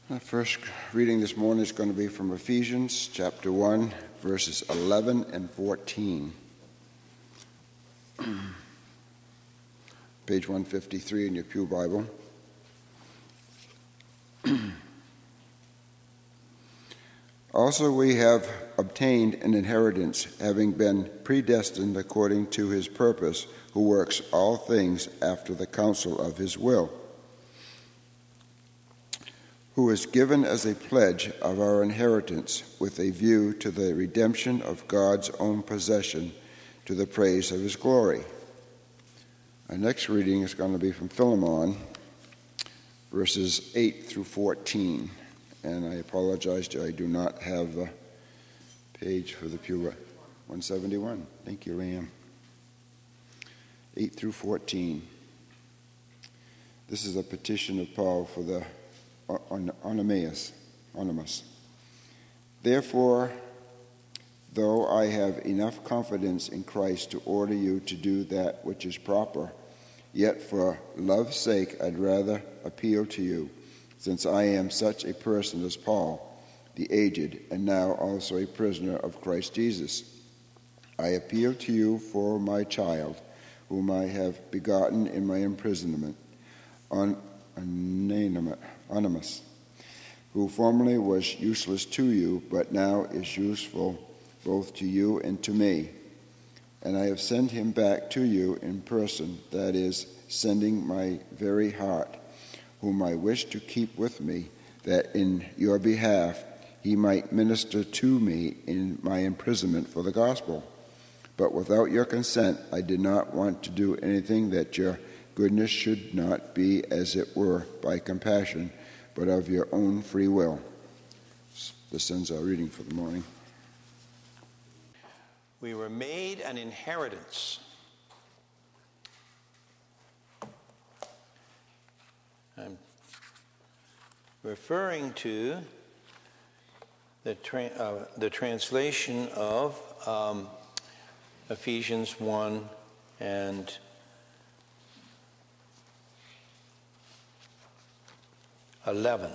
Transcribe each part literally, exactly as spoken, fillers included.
The first reading this morning is going to be from Ephesians chapter one, verses eleven and fourteen. Page one fifty-three in your Pew Bible. Also we have obtained an inheritance, having been predestined according to his purpose, who works all things after the counsel of his will, who is given as a pledge of our inheritance with a view to the redemption of God's own possession, to the praise of his glory. Our next reading is going to be from Philemon, verses eight through fourteen. And I apologize, I do not have a page for the Pew. one seventy-one. Thank you, Liam. eight through fourteen. This is a petition of Paul for the Onesimus. Onesimus. Therefore, though I have enough confidence in Christ to order you to do that which is proper, yet for love's sake I'd rather appeal to you, since I am such a person as Paul, the aged, and now also a prisoner of Christ Jesus. I appeal to you for my child, whom I have begotten in my imprisonment, on Onesimus, who formerly was useless to you, but now is useful both to you and to me. And I have sent him back to you in person, that is, sending my very heart, whom I wish to keep with me, that in your behalf he might minister to me in my imprisonment for the gospel. But without your consent I did not want to do anything that your goodness should not be, as it were, by compassion, but of your own free will. This ends our reading for the morning. We were made an inheritance. I'm referring to the, tra- uh, the translation of um, Ephesians one and eleven,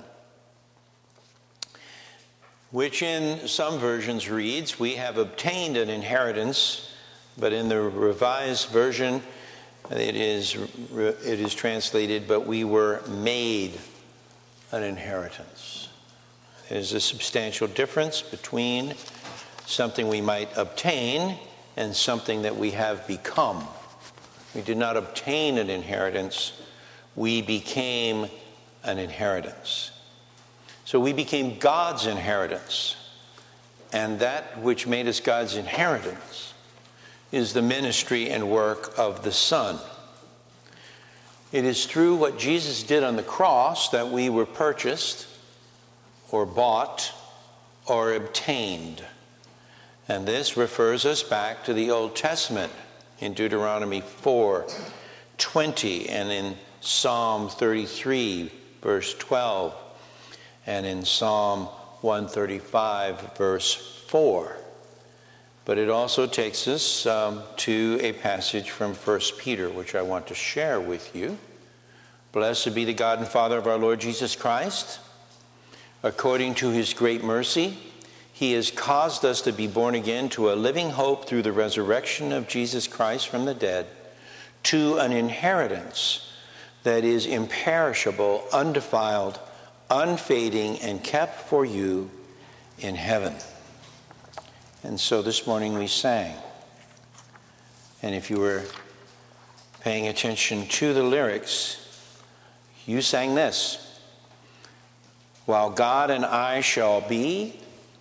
which in some versions reads, we have obtained an inheritance, but in the Revised Version it is it is translated, but we were made an inheritance. There's a substantial difference between something we might obtain and something that we have become. We did not obtain an inheritance, we became an inheritance. So we became God's inheritance, and that which made us God's inheritance is the ministry and work of the Son. It is through what Jesus did on the cross that we were purchased or bought or obtained. And this refers us back to the Old Testament in Deuteronomy four twenty and in Psalm thirty-three, verse twelve, and in Psalm one thirty-five, verse four. But it also takes us um, to a passage from First Peter, which I want to share with you. Blessed be the God and Father of our Lord Jesus Christ. According to his great mercy, he has caused us to be born again to a living hope through the resurrection of Jesus Christ from the dead, to an inheritance that is imperishable, undefiled, unfading, and kept for you in heaven. And so this morning we sang. And if you were paying attention to the lyrics, you sang this. While God and I shall be,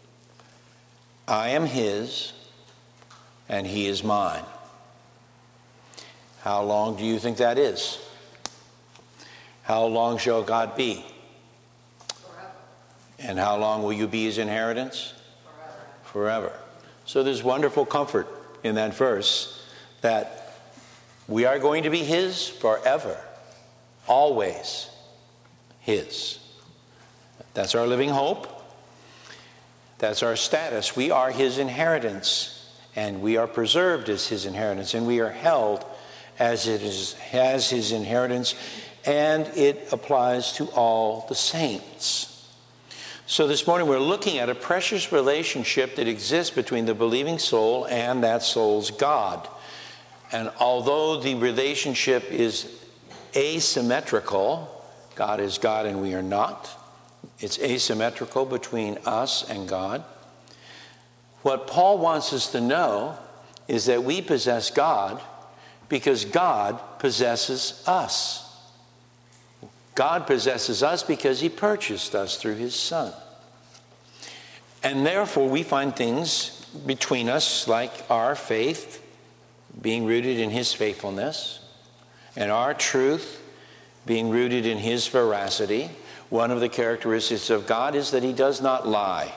I am his, and he is mine. How long do you think that is? How long shall God be? Forever. And how long will you be his inheritance? Forever. Forever. So there's wonderful comfort in that verse that we are going to be his forever, always his. That's our living hope. That's our status. We are his inheritance, and we are preserved as his inheritance, and we are held as it is as his inheritance, and it applies to all the saints. So this morning we're looking at a precious relationship that exists between the believing soul and that soul's God. And although the relationship is asymmetrical, God is God and we are not. It's asymmetrical between us and God. What Paul wants us to know is that we possess God because God possesses us. God possesses us because he purchased us through his Son. And therefore we find things between us like our faith being rooted in his faithfulness and our truth being rooted in his veracity. One of the characteristics of God is that he does not lie.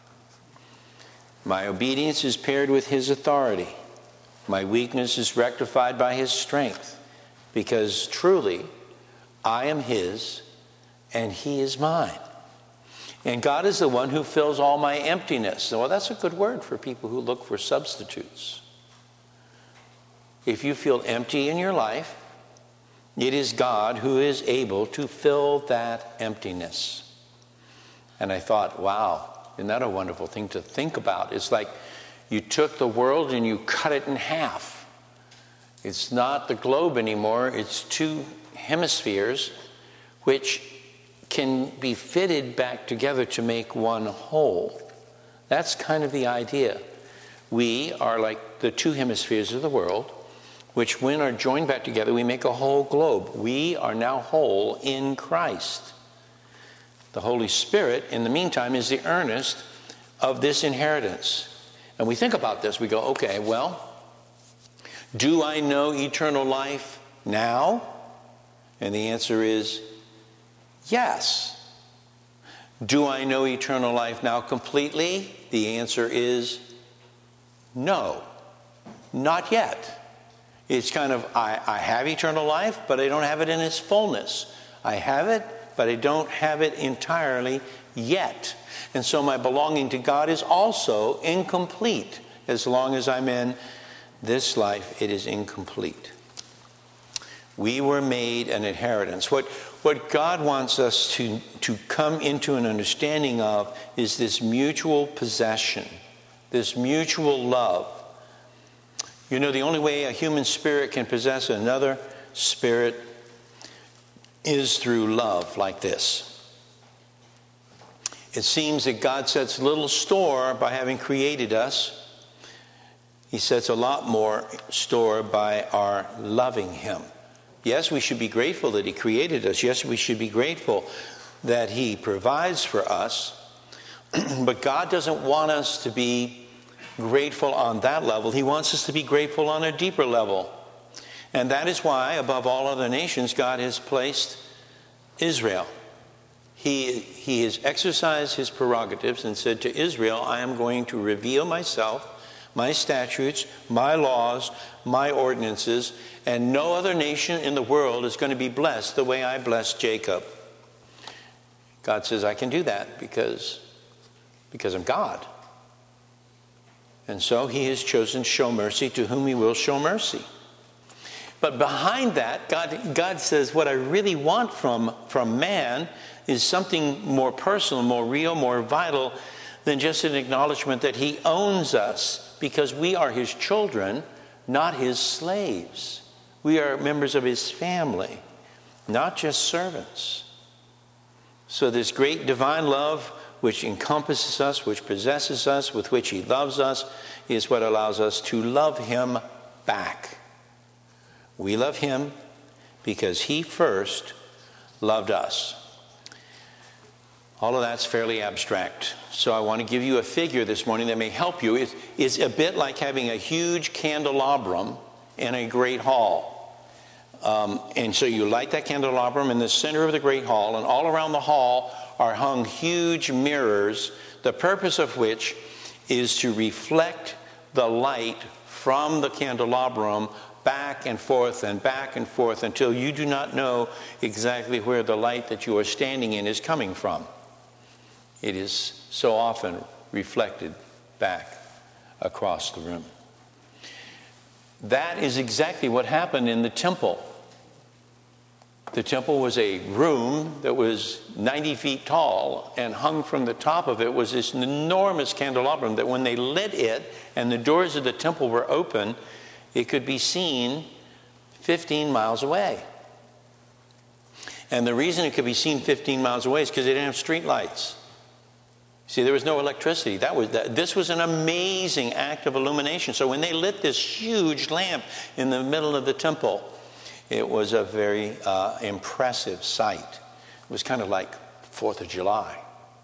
My obedience is paired with his authority. My weakness is rectified by his strength, because truly I am his and he is mine. And God is the one who fills all my emptiness. Well, that's a good word for people who look for substitutes. If you feel empty in your life, it is God who is able to fill that emptiness. And I thought, wow, isn't that a wonderful thing to think about? It's like you took the world and you cut it in half. It's not the globe anymore. It's two hemispheres which can be fitted back together to make one whole. That's kind of the idea. We are like the two hemispheres of the world, which when are joined back together, we make a whole globe. We are now whole in Christ. The Holy Spirit, in the meantime, is the earnest of this inheritance. And we think about this, we go, okay, well, do I know eternal life now? And the answer is yes. Do I know eternal life now completely? The answer is no, not yet. It's kind of, I, I have eternal life, but I don't have it in its fullness. I have it, but I don't have it entirely yet. And so my belonging to God is also incomplete. As long as I'm in this life, it is incomplete. We were made an inheritance. What, what God wants us to, to come into an understanding of is this mutual possession, this mutual love. You know, the only way a human spirit can possess another spirit is through love like this. It seems that God sets little store by having created us. He sets a lot more store by our loving him. Yes, we should be grateful that he created us. Yes, we should be grateful that he provides for us. But God doesn't want us to be grateful on that level. He wants us to be grateful on a deeper level. And that is why, above all other nations, God has placed Israel. He, he has exercised his prerogatives and said to Israel, I am going to reveal myself, my statutes, my laws, my ordinances, and no other nation in the world is going to be blessed the way I blessed Jacob. God says, I can do that because, because I'm God. And so he has chosen to show mercy to whom he will show mercy. But behind that, God, God says, what I really want from, from man is something more personal, more real, more vital than just an acknowledgement that he owns us because we are his children, not his slaves. We are members of his family, not just servants. So this great divine love which encompasses us, which possesses us, with which he loves us, is what allows us to love him back. We love him because he first loved us. All of that's fairly abstract. So I want to give you a figure this morning that may help you. It's, it's a bit like having a huge candelabrum in a great hall. Um, and so you light that candelabrum in the center of the great hall, and all around the hall are hung huge mirrors, the purpose of which is to reflect the light from the candelabrum back and forth and back and forth until you do not know exactly where the light that you are standing in is coming from. It is so often reflected back across the room. That is exactly what happened in the temple. The temple was a room that was ninety feet tall, and hung from the top of it was this enormous candelabrum that when they lit it and the doors of the temple were open, it could be seen fifteen miles away. And the reason it could be seen fifteen miles away is because they didn't have street lights. See, there was no electricity. That was that, this was an amazing act of illumination. So when they lit this huge lamp in the middle of the temple, it was a very uh, impressive sight. It was kind of like Fourth of July.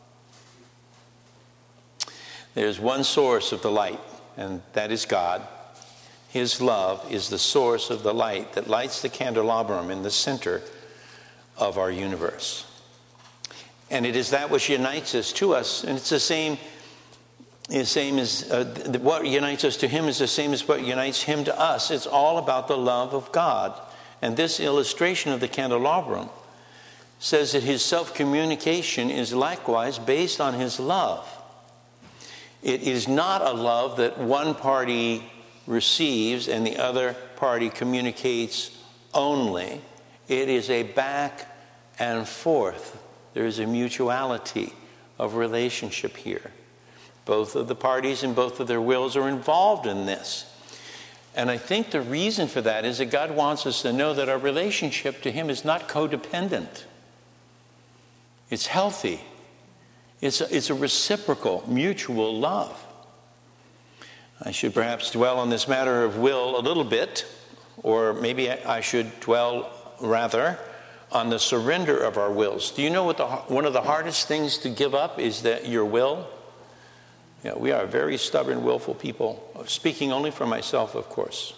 There's one source of the light, and that is God. His love is the source of the light that lights the candelabrum in the center of our universe. And it is that which unites us to us. And it's the same, the same as uh, what unites us to him is the same as what unites him to us. It's all about the love of God. And this illustration of the candelabrum says that his self-communication is likewise based on his love. It is not a love that one party receives and the other party communicates only. It is a back and forth. There is a mutuality of relationship here. Both of the parties and both of their wills are involved in this. And I think the reason for that is that God wants us to know that our relationship to him is not codependent. It's healthy. It's a, it's a reciprocal, mutual love. I should perhaps dwell on this matter of will a little bit, or maybe I should dwell rather on the surrender of our wills. Do you know what the one of the hardest things to give up is that your will? Yeah, we are very stubborn, willful people, speaking only for myself, of course.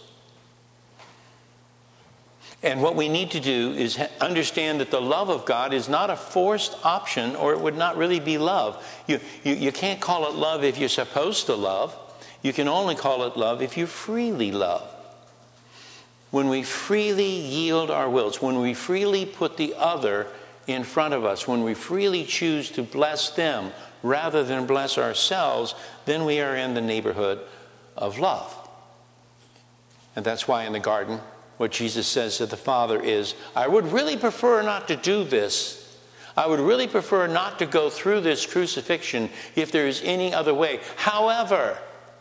And what we need to do is understand that the love of God is not a forced option, or it would not really be love. You, you, you can't call it love if you're supposed to love. You can only call it love if you freely love. When we freely yield our wills, when we freely put the other in front of us, when we freely choose to bless them rather than bless ourselves, then we are in the neighborhood of love. And that's why in the garden, what Jesus says to the Father is, I would really prefer not to do this. I would really prefer not to go through this crucifixion if there is any other way. However,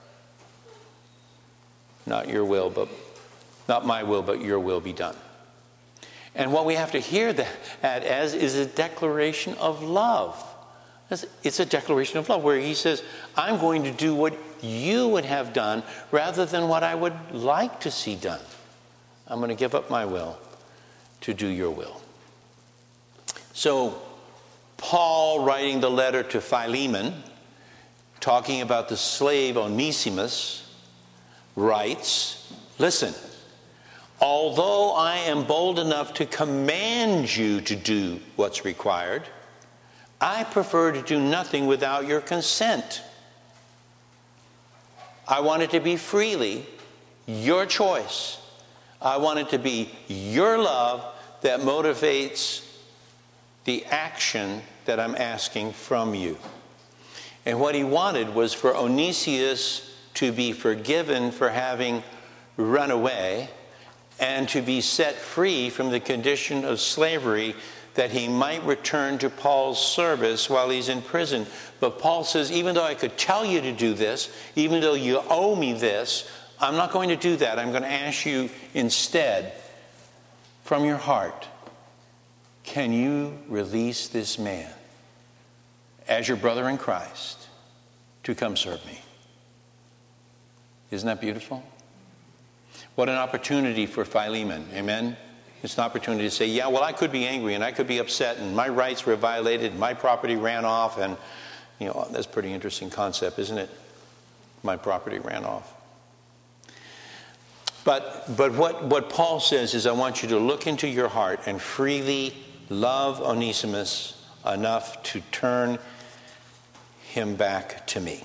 not your will, but not my will, but your will be done. And what we have to hear that as is a declaration of love. It's a declaration of love where he says, I'm going to do what you would have done rather than what I would like to see done. I'm going to give up my will to do your will. So Paul, writing the letter to Philemon, talking about the slave Onesimus, writes, listen, although I am bold enough to command you to do what's required, I prefer to do nothing without your consent. I want it to be freely your choice. I want it to be your love that motivates the action that I'm asking from you. And what he wanted was for Onesimus to be forgiven for having run away and to be set free from the condition of slavery, that he might return to Paul's service while he's in prison. But Paul says, even though I could tell you to do this, even though you owe me this, I'm not going to do that. I'm going to ask you instead, from your heart, can you release this man as your brother in Christ to come serve me? Isn't that beautiful? What an opportunity for Philemon. Amen? It's an opportunity to say, yeah, well, I could be angry and I could be upset and my rights were violated, my property ran off, and, you know, that's a pretty interesting concept, isn't it? My property ran off. But but what, what Paul says is, I want you to look into your heart and freely love Onesimus enough to turn him back to me.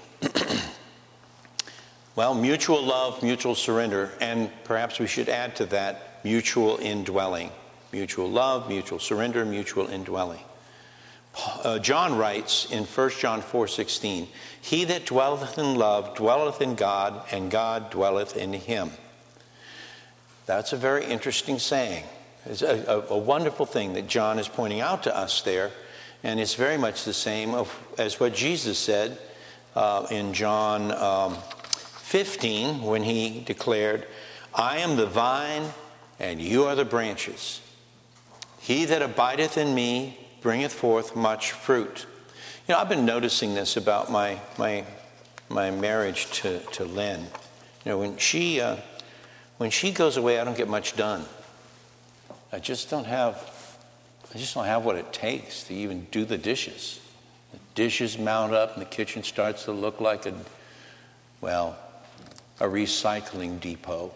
Well, mutual love, mutual surrender, and perhaps we should add to that mutual indwelling. Mutual love, mutual surrender, mutual indwelling. Uh, John writes in First John four sixteen, he that dwelleth in love dwelleth in God, and God dwelleth in him. That's a very interesting saying. It's a, a, a wonderful thing that John is pointing out to us there. And it's very much the same of, as what Jesus said uh, in John um, fifteen, when he declared, I am the vine and you are the branches. He that abideth in me bringeth forth much fruit. You know, I've been noticing this about my my my marriage to, to Lynn. You know, when she uh, when she goes away, I don't get much done. I just don't have I just don't have what it takes to even do the dishes. The dishes mount up and the kitchen starts to look like a, well, a recycling depot.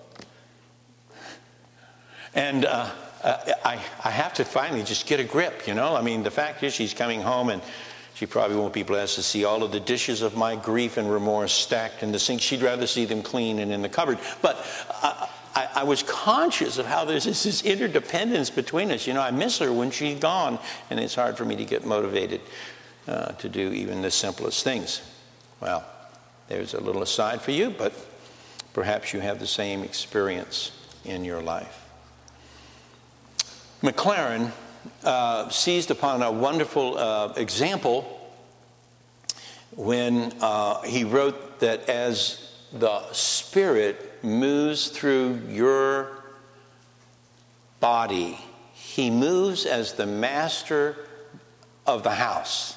And uh, I, I have to finally just get a grip, you know. I mean, the fact is she's coming home and she probably won't be blessed to see all of the dishes of my grief and remorse stacked in the sink. She'd rather see them clean and in the cupboard. But uh, I, I was conscious of how there's this, this interdependence between us. You know, I miss her when she's gone, and it's hard for me to get motivated uh, to do even the simplest things. Well, there's a little aside for you, but perhaps you have the same experience in your life. McLaren uh, seized upon a wonderful uh, example when uh, he wrote that as the Spirit moves through your body, he moves as the master of the house.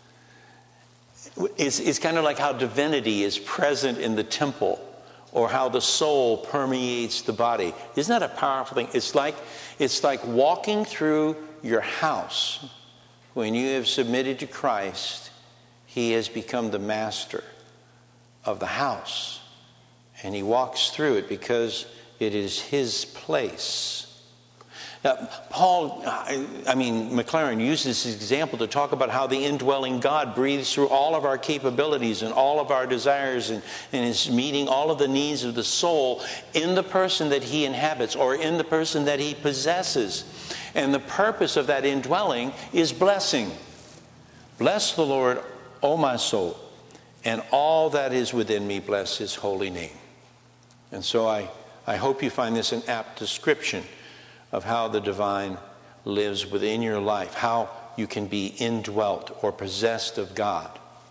It's, it's kind of like how divinity is present in the temple, or how the soul permeates the body. Isn't that a powerful thing? It's like, it's like walking through your house. When you have submitted to Christ, he has become the master of the house. And he walks through it because it is his place. Now, Paul, I, I mean, McLaren uses this example to talk about how the indwelling God breathes through all of our capabilities and all of our desires and, and is meeting all of the needs of the soul in the person that he inhabits or in the person that he possesses. And the purpose of that indwelling is blessing. Bless the Lord, O my soul, and all that is within me, bless his holy name. And so I, I hope you find this an apt description of how the divine lives within your life, how you can be indwelt or possessed of God.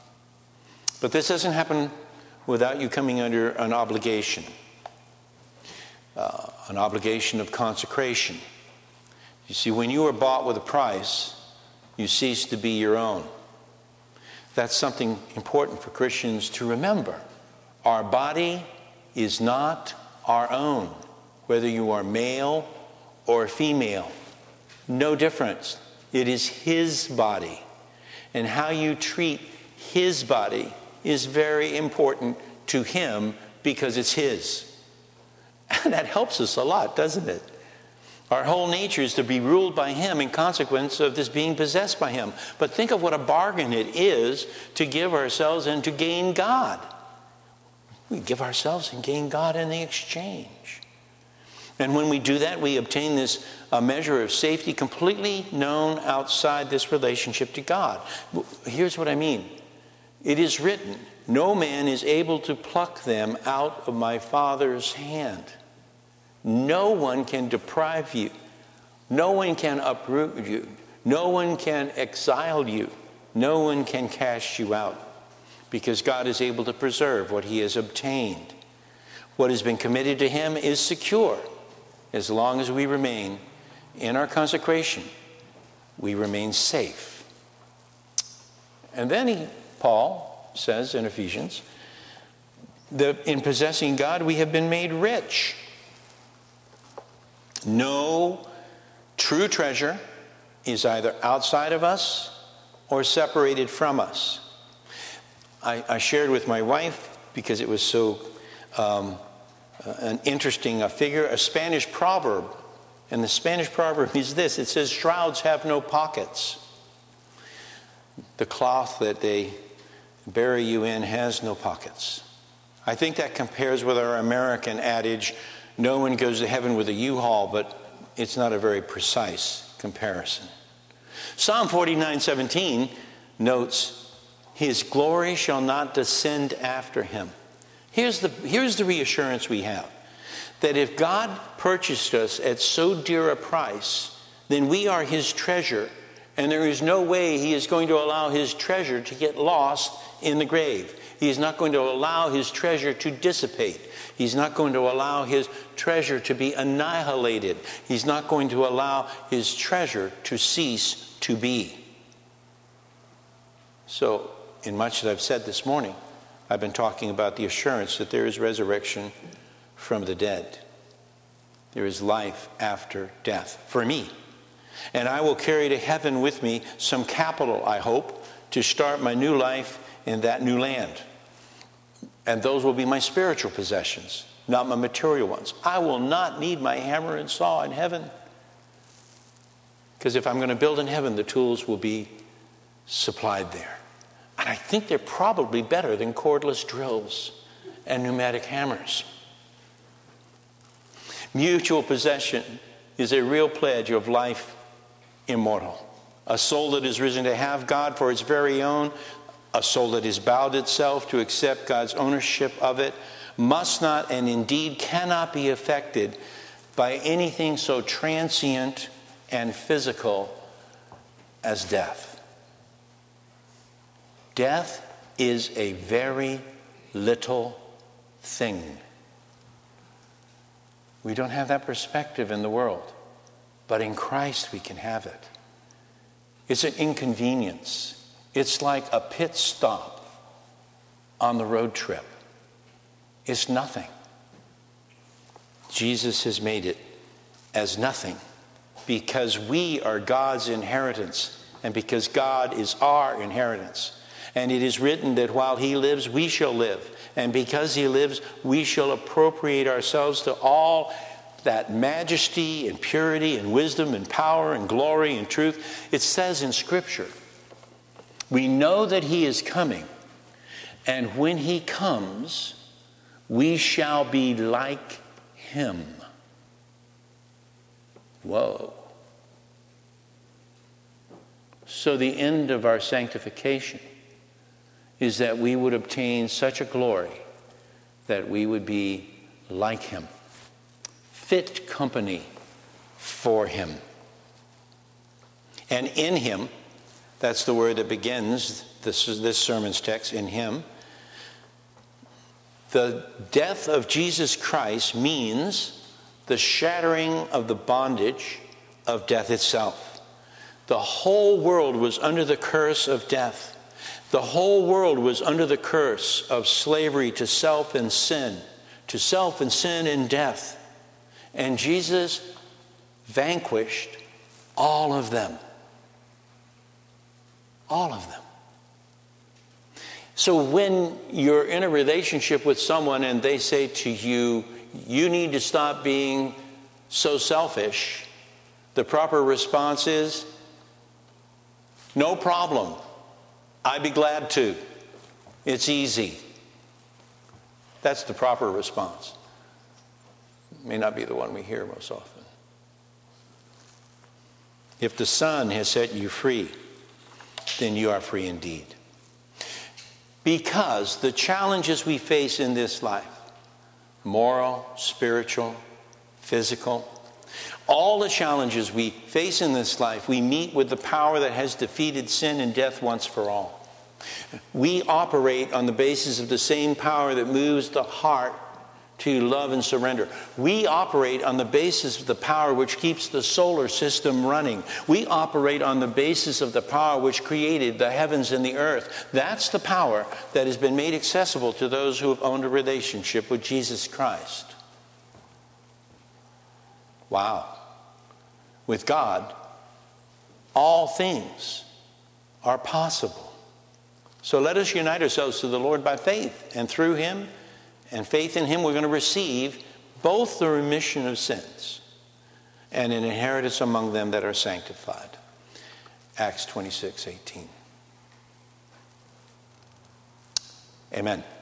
But this doesn't happen without you coming under an obligation, uh, an obligation of consecration. You see, when you are bought with a price, you cease to be your own. That's something important for Christians to remember. Our body is not our own, whether you are male or female. No difference. It is his body. And how you treat his body is very important to him because it's his. And that helps us a lot, doesn't it? Our whole nature is to be ruled by him in consequence of this being possessed by him. But think of what a bargain it is to give ourselves and to gain God. We give ourselves and gain God in the exchange. And when we do that, we obtain this uh, measure of safety completely known outside this relationship to God. Here's what I mean. It is written, no man is able to pluck them out of my Father's hand. No one can deprive you. No one can uproot you. No one can exile you. No one can cast you out. Because God is able to preserve what he has obtained. What has been committed to him is secure. As long as we remain in our consecration, we remain safe. And then he, Paul says in Ephesians, that in possessing God we have been made rich. No true treasure is either outside of us or separated from us. I, I shared with my wife, because it was so um, uh, an interesting uh, figure, a Spanish proverb. And the Spanish proverb is this. It says, shrouds have no pockets. The cloth that they bury you in has no pockets. I think that compares with our American adage, no one goes to heaven with a U-Haul, but it's not a very precise comparison. Psalm forty-nine seventeen notes, his glory shall not descend after him. Here's the, here's the reassurance we have. that if God purchased us at so dear a price, then we are his treasure, and there is no way he is going to allow his treasure to get lost in the grave. He is not going to allow his treasure to dissipate. He's not going to allow his treasure to be annihilated. He's not going to allow his treasure to cease to be. So, in much that I've said this morning, I've been talking about the assurance that there is resurrection from the dead. There is life after death for me. And I will carry to heaven with me some capital, I hope, to start my new life in that new land. And those will be my spiritual possessions, not my material ones. I will not need my hammer and saw in heaven. Because if I'm going to build in heaven, the tools will be supplied there. And I think they're probably better than cordless drills and pneumatic hammers. Mutual possession is a real pledge of life immortal. A soul that is risen to have God for its very own, a soul that has bowed itself to accept God's ownership of it, must not and indeed cannot be affected by anything so transient and physical as death. Death is a very little thing. We don't have that perspective in the world, but in Christ we can have it. It's an inconvenience. It's like a pit stop on the road trip. It's nothing. Jesus has made it as nothing because we are God's inheritance and because God is our inheritance. And it is written that while he lives, we shall live. And because he lives, we shall appropriate ourselves to all that majesty and purity and wisdom and power and glory and truth. It says in Scripture, we know that he is coming, and when he comes, we shall be like him. Whoa. So the end of our sanctification is that we would obtain such a glory that we would be like him, fit company for him. And in him, that's the word that begins this, this sermon's text, in him. The death of Jesus Christ means the shattering of the bondage of death itself. The whole world was under the curse of death. The whole world was under the curse of slavery to self and sin, to self and sin and death. And Jesus vanquished all of them. All of them. So when you're in a relationship with someone and they say to you, you need to stop being so selfish, the proper response is, no problem. I'd be glad to. It's easy. That's the proper response. It may not be the one we hear most often. If the Son has set you free, then you are free indeed. Because the challenges we face in this life, moral, spiritual, physical, all the challenges we face in this life, we meet with the power that has defeated sin and death once for all. We operate on the basis of the same power that moves the heart to love and surrender. We operate on the basis of the power which keeps the solar system running. We operate on the basis of the power which created the heavens and the earth. That's the power that has been made accessible to those who have owned a relationship with Jesus Christ. Wow. With God, all things are possible. So let us unite ourselves to the Lord by faith, and through him and faith in him, we're going to receive both the remission of sins and an inheritance among them that are sanctified. Acts twenty-six eighteen. Amen.